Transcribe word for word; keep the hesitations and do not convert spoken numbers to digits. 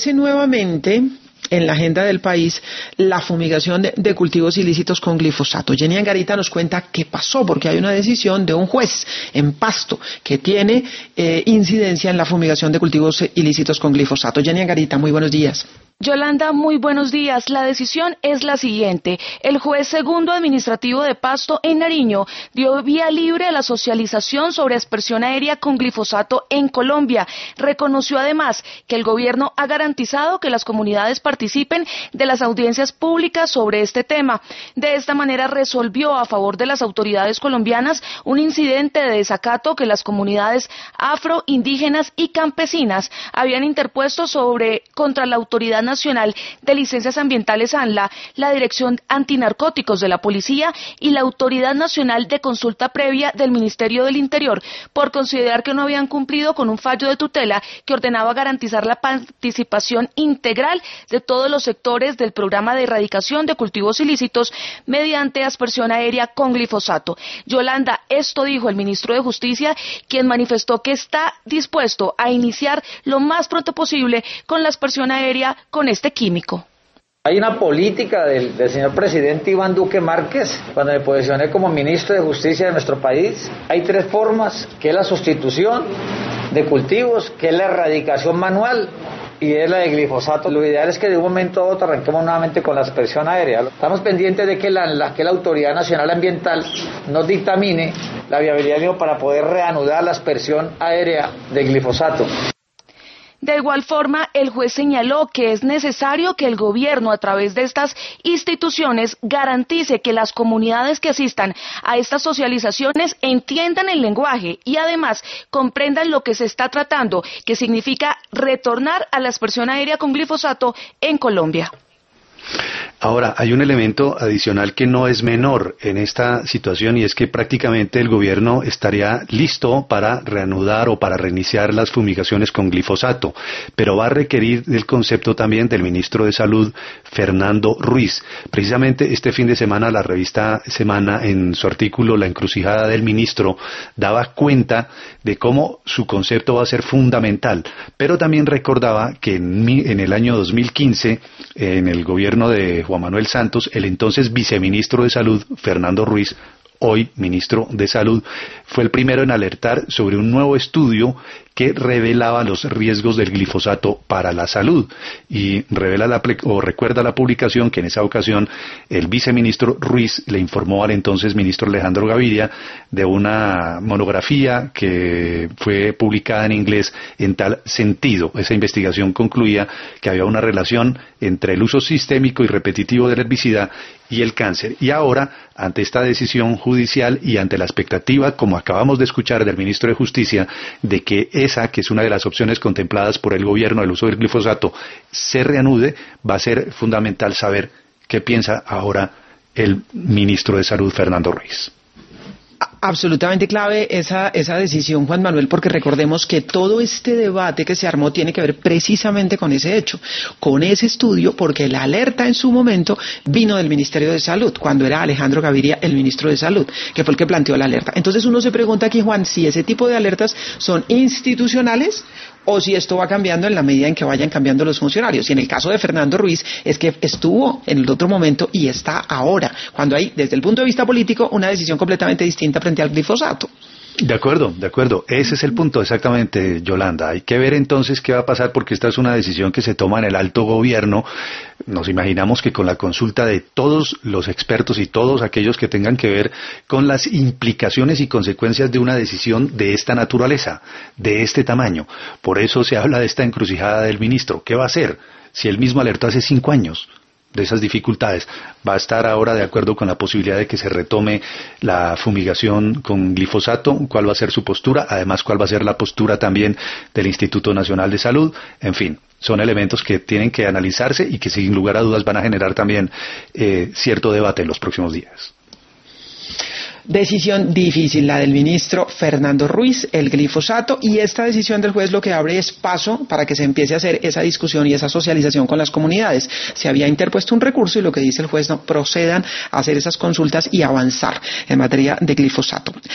Nuevamente en la agenda del país la fumigación de, de cultivos ilícitos con glifosato. Jenny Angarita nos cuenta qué pasó, porque hay una decisión de un juez en Pasto que tiene eh, incidencia en la fumigación de cultivos ilícitos con glifosato. Jenny Angarita, muy buenos días. Yolanda, muy buenos días. La decisión es la siguiente. El juez segundo administrativo de Pasto en Nariño dio vía libre a la socialización sobre aspersión aérea con glifosato en Colombia. Reconoció además que el gobierno ha garantizado que las comunidades participen de las audiencias públicas sobre este tema. De esta manera resolvió a favor de las autoridades colombianas un incidente de desacato que las comunidades afro, indígenas y campesinas habían interpuesto sobre contra la autoridad Nacional de Licencias Ambientales ANLA, la Dirección Antinarcóticos de la Policía y la Autoridad Nacional de Consulta Previa del Ministerio del Interior, por considerar que no habían cumplido con un fallo de tutela que ordenaba garantizar la participación integral de todos los sectores del programa de erradicación de cultivos ilícitos mediante aspersión aérea con glifosato. Yolanda, esto dijo el ministro de Justicia, quien manifestó que está dispuesto a iniciar lo más pronto posible con la aspersión aérea con este químico. Hay una política del, del señor presidente Iván Duque Márquez, cuando me posicioné como ministro de Justicia de nuestro país. Hay tres formas, que es la sustitución de cultivos, que es la erradicación manual y es la de glifosato. Lo ideal es que de un momento a otro arranquemos nuevamente con la aspersión aérea. Estamos pendientes de que la, la, que la Autoridad Nacional Ambiental nos dictamine la viabilidad para poder reanudar la aspersión aérea de glifosato. De igual forma, el juez señaló que es necesario que el gobierno, a través de estas instituciones, garantice que las comunidades que asistan a estas socializaciones entiendan el lenguaje y además comprendan lo que se está tratando, que significa retornar a la aspersión aérea con glifosato en Colombia. Ahora, hay un elemento adicional que no es menor en esta situación y es que prácticamente el gobierno estaría listo para reanudar o para reiniciar las fumigaciones con glifosato, pero va a requerir del concepto también del ministro de Salud, Fernando Ruiz. Precisamente este fin de semana la revista Semana, en su artículo La encrucijada del ministro, daba cuenta de cómo su concepto va a ser fundamental, pero también recordaba que en, en el año dos mil quince, en el gobierno de Juan Manuel Santos, el entonces viceministro de Salud, Fernando Ruiz, hoy ministro de Salud, fue el primero en alertar sobre un nuevo estudio que revelaba los riesgos del glifosato para la salud y revela la, o recuerda la publicación que en esa ocasión el viceministro Ruiz le informó al entonces ministro Alejandro Gaviria de una monografía que fue publicada en inglés en tal sentido. Esa investigación concluía que había una relación entre el uso sistémico y repetitivo del herbicida y el cáncer. Y ahora, ante esta decisión judicial y ante la expectativa, como acabamos de escuchar del ministro de Justicia, de que esa, que es una de las opciones contempladas por el gobierno del uso del glifosato, se reanude, va a ser fundamental saber qué piensa ahora el ministro de Salud, Fernando Ruiz. Absolutamente clave esa, esa decisión, Juan Manuel, porque recordemos que todo este debate que se armó tiene que ver precisamente con ese hecho, con ese estudio, porque la alerta en su momento vino del Ministerio de Salud, cuando era Alejandro Gaviria el ministro de Salud, que fue el que planteó la alerta. Entonces uno se pregunta aquí, Juan, si ese tipo de alertas son institucionales o si esto va cambiando en la medida en que vayan cambiando los funcionarios. Y en el caso de Fernando Ruiz es que estuvo en el otro momento y está ahora, cuando hay, desde el punto de vista político, una decisión completamente distinta frente al glifosato. De acuerdo, de acuerdo. Ese es el punto exactamente, Yolanda. Hay que ver entonces qué va a pasar porque esta es una decisión que se toma en el alto gobierno. Nos imaginamos que con la consulta de todos los expertos y todos aquellos que tengan que ver con las implicaciones y consecuencias de una decisión de esta naturaleza, de este tamaño. Por eso se habla de esta encrucijada del ministro. ¿Qué va a hacer si él mismo alertó hace cinco años de esas dificultades? ¿Va a estar ahora de acuerdo con la posibilidad de que se retome la fumigación con glifosato? ¿Cuál va a ser su postura? Además, ¿cuál va a ser la postura también del Instituto Nacional de Salud? En fin, son elementos que tienen que analizarse y que sin lugar a dudas van a generar también eh, cierto debate en los próximos días. Decisión difícil la del ministro Fernando Ruiz, el glifosato, y esta decisión del juez lo que abre es paso para que se empiece a hacer esa discusión y esa socialización con las comunidades. Se había interpuesto un recurso y lo que dice el juez, no, procedan a hacer esas consultas y avanzar en materia de glifosato.